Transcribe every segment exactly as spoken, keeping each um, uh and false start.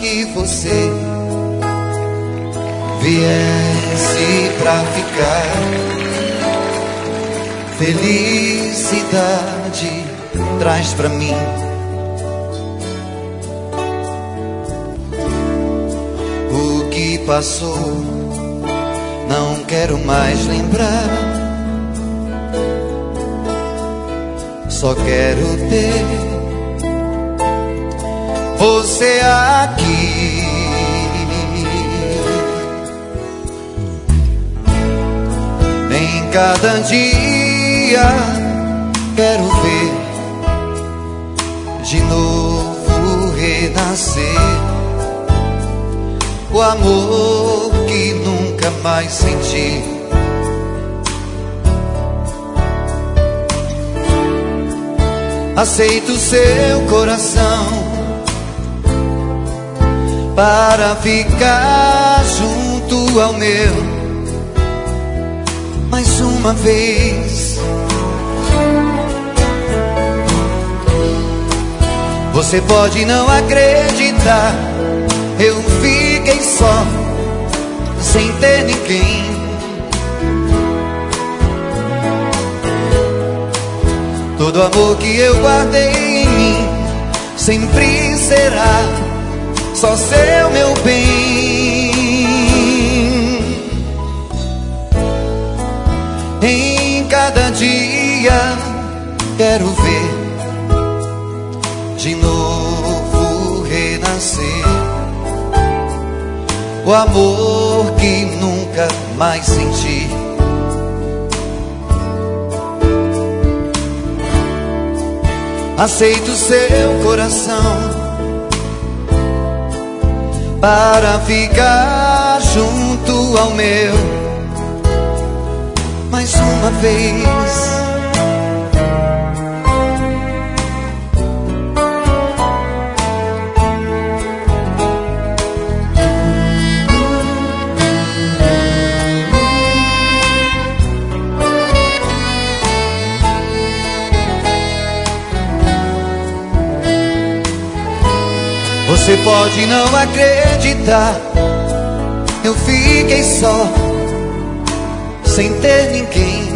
que você viesse pra ficar. Felicidade traz pra mim. O que passou não quero mais lembrar. Só quero ter você aqui. Em cada dia quero ver de novo renascer o amor que nunca mais senti. Aceito seu coração para ficar junto ao meu mais uma vez. Você pode não acreditar, eu fiquei só, sem ter ninguém. Todo amor que eu guardei em mim sempre será só seu, meu bem. Em cada dia quero ver de novo renascer o amor que nunca mais senti. Aceito seu coração para ficar junto ao meu mais uma vez. Você pode não acreditar, eu fiquei só, sem ter ninguém.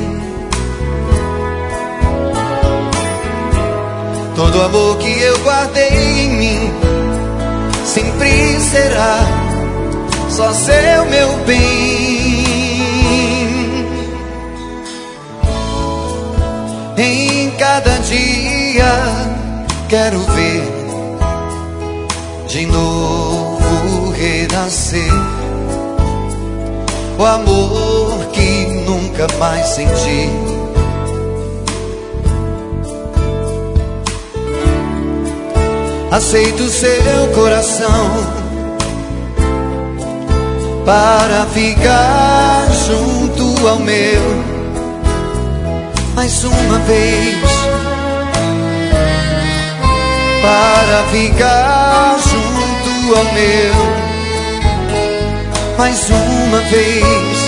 Todo amor que eu guardei em mim sempre será só seu, meu bem. Em cada dia quero ver de novo renascer o amor que nunca mais senti. Aceito seu coração para ficar junto ao meu mais uma vez. Para ficar junto ao meu mais uma vez.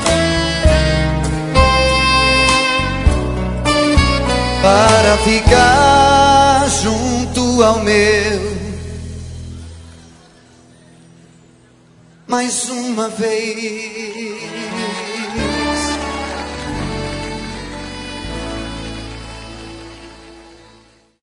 Para ficar junto ao meu mais uma vez.